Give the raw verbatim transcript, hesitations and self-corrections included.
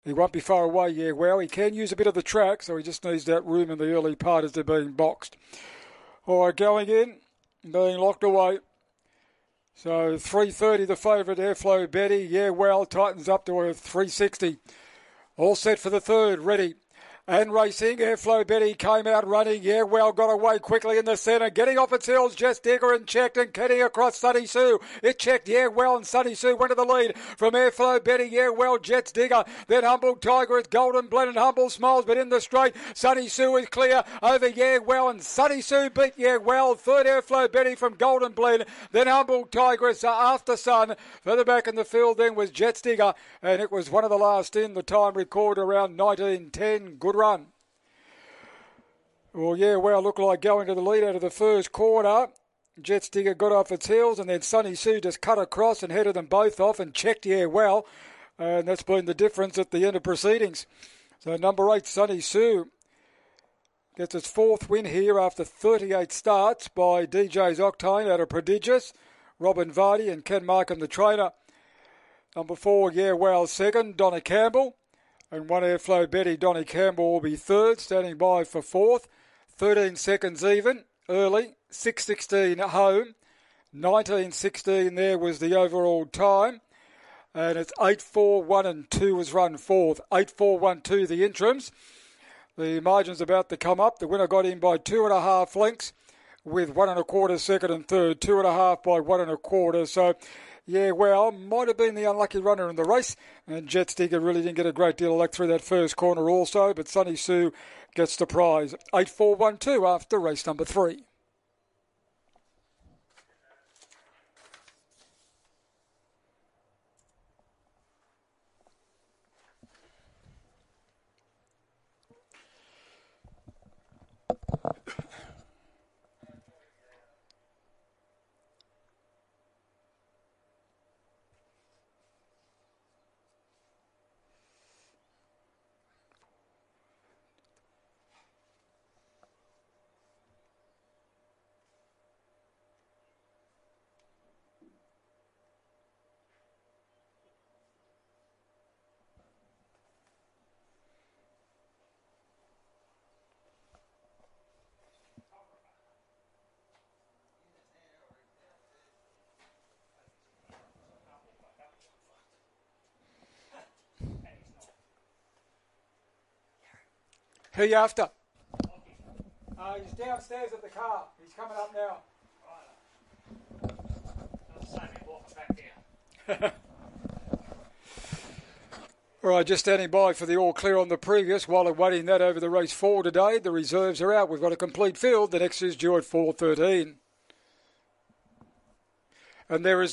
He won't be far away, yeah, well. He can use a bit of the track, so he just needs that room in the early part as they're being boxed. All right, going in, being locked away. So three thirty the favourite, Airflow Betty. Yeah, well, tightens up to a three sixty. All set for the third, ready. And racing, Airflow Betty came out running. Yeah, well, got away quickly in the centre. Getting off its heels, Jess Digger and checked and getting across Sunny Sue. It checked, yeah, well, and Sunny Sue went to the lead from Airflow Betty. Yeah, well, Jets Digger. Then Humble Tiger is Golden Blend and Humble Smiles, but in the straight, Sunny Sue is clear over Yeah, well, and Sunny Sue beat Yeah, well. Third Airflow Betty from Golden Blend. Then Humble Tigress uh, after Sun. Further back in the field then was Jets Digger, and it was one of the last in. The time recorded around nineteen ten. Good run. Well, yeah, well, looked like going to the lead out of the first quarter. Jets Digger got off its heels, and then Sunny Sue just cut across and headed them both off and checked, yeah, well. And that's been the difference at the end of proceedings. So number eight, Sunny Sue, gets its fourth win here after thirty-eight starts by D J's Octane out of Prodigious, Robin Vardy and Ken Markham, the trainer. Number four, yeah, well, second, Donna Campbell. And one Airflow Betty, Donnie Campbell, will be third, standing by for fourth. thirteen seconds even, early. six sixteen at home. nineteen sixteen there was the overall time. And it's eight four one and two was run fourth. eight four one two the interims. The margin's about to come up. The winner got in by two and a half lengths with one and a quarter second and third. Two and a half by one and a quarter. So, yeah, well, might have been the unlucky runner in the race. And Jets Digger really didn't get a great deal of luck through that first corner also. But Sunny Sue gets the prize. eight four one two after race number three. Who you after? Uh, he's downstairs at the car. He's coming up now. All right, just standing by for the all clear on the previous while awaiting that over the race four today. The reserves are out. We've got a complete field. The next is due at four thirteen. And there is